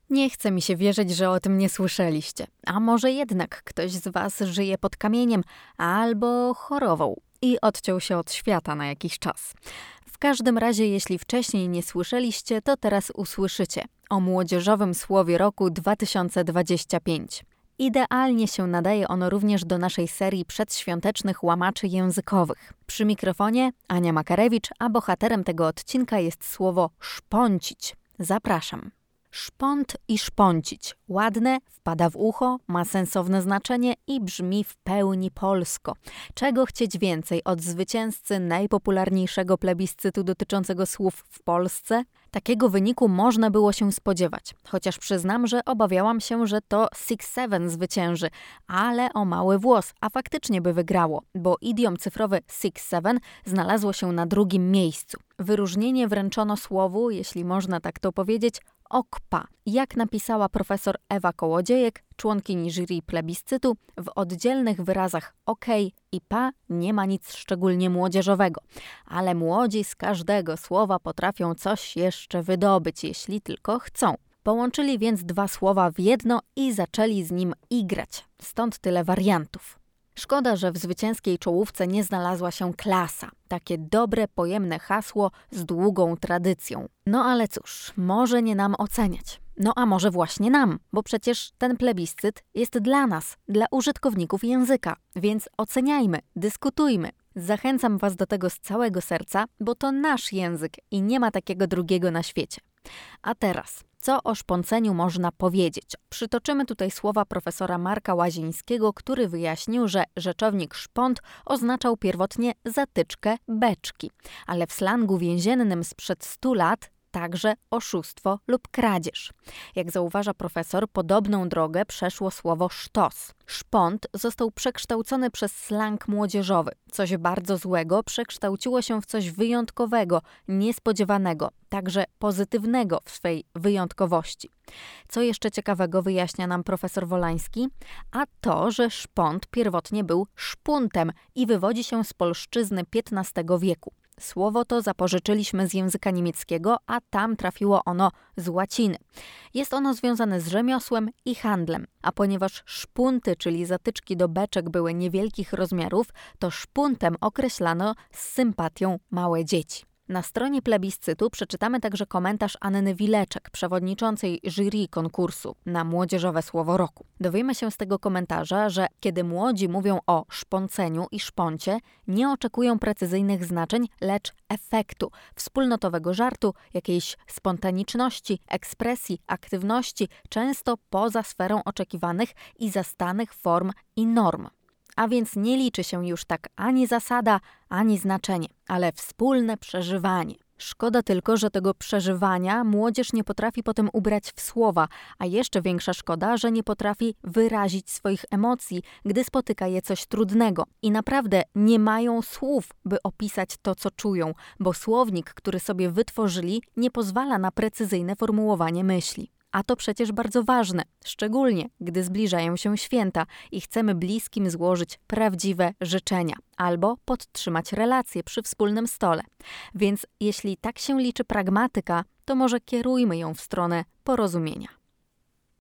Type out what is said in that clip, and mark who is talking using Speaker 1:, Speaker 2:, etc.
Speaker 1: Nie chce mi się wierzyć, że o tym nie słyszeliście. A może jednak ktoś z was żyje pod kamieniem albo chorował i odciął się od świata na jakiś czas. W każdym razie, jeśli wcześniej nie słyszeliście, to teraz usłyszycie o młodzieżowym słowie roku 2025. Idealnie się nadaje ono również do naszej serii przedświątecznych łamaczy językowych. Przy mikrofonie Ania Makarewicz, a bohaterem tego odcinka jest słowo szponcić. Zapraszam. Szpont i szponcić. Ładne, wpada w ucho, ma sensowne znaczenie i brzmi w pełni polsko. Czego chcieć więcej od zwycięzcy najpopularniejszego plebiscytu dotyczącego słów w Polsce? Takiego wyniku można było się spodziewać, chociaż przyznam, że obawiałam się, że to 6-7 zwycięży, ale o mały włos, a faktycznie by wygrało, bo idiom cyfrowy 6-7 znalazło się na drugim miejscu. Wyróżnienie wręczono słowu, jeśli można tak to powiedzieć, OKPA. Jak napisała profesor Ewa Kołodziejek, członkini jury plebiscytu, w oddzielnych wyrazach OK i PA nie ma nic szczególnie młodzieżowego, ale młodzi z każdego słowa potrafią coś jeszcze wydobyć, jeśli tylko chcą. Połączyli więc dwa słowa w jedno i zaczęli z nim igrać. Stąd tyle wariantów. Szkoda, że w zwycięskiej czołówce nie znalazła się klasa. Takie dobre, pojemne hasło z długą tradycją. No ale cóż, może nie nam oceniać. No a może właśnie nam, bo przecież ten plebiscyt jest dla nas, dla użytkowników języka. Więc oceniajmy, dyskutujmy. Zachęcam was do tego z całego serca, bo to nasz język i nie ma takiego drugiego na świecie. A teraz, co o szponceniu można powiedzieć? Przytoczymy tutaj słowa profesora Marka Łazińskiego, który wyjaśnił, że rzeczownik szpont oznaczał pierwotnie zatyczkę beczki, ale w slangu więziennym sprzed 100 lat także oszustwo lub kradzież. Jak zauważa profesor, podobną drogę przeszło słowo sztos. Szpont został przekształcony przez slang młodzieżowy. Coś bardzo złego przekształciło się w coś wyjątkowego, niespodziewanego, także pozytywnego w swej wyjątkowości. Co jeszcze ciekawego wyjaśnia nam profesor Wolański? A to, że szpont pierwotnie był szpuntem i wywodzi się z polszczyzny XV wieku. Słowo to zapożyczyliśmy z języka niemieckiego, a tam trafiło ono z łaciny. Jest ono związane z rzemiosłem i handlem, a ponieważ szpunty, czyli zatyczki do beczek były niewielkich rozmiarów, to szpuntem określano z sympatią małe dzieci. Na stronie plebiscytu przeczytamy także komentarz Anny Wileczek, przewodniczącej jury konkursu na młodzieżowe słowo roku. Dowiemy się z tego komentarza, że kiedy młodzi mówią o szponceniu i szponcie, nie oczekują precyzyjnych znaczeń, lecz efektu, wspólnotowego żartu, jakiejś spontaniczności, ekspresji, aktywności, często poza sferą oczekiwanych i zastanych form i norm. A więc nie liczy się już tak ani zasada, ani znaczenie, ale wspólne przeżywanie. Szkoda tylko, że tego przeżywania młodzież nie potrafi potem ubrać w słowa, a jeszcze większa szkoda, że nie potrafi wyrazić swoich emocji, gdy spotyka je coś trudnego. I naprawdę nie mają słów, by opisać to, co czują, bo słownik, który sobie wytworzyli, nie pozwala na precyzyjne formułowanie myśli. A to przecież bardzo ważne, szczególnie gdy zbliżają się święta i chcemy bliskim złożyć prawdziwe życzenia albo podtrzymać relacje przy wspólnym stole. Więc jeśli tak się liczy pragmatyka, to może kierujmy ją w stronę porozumienia.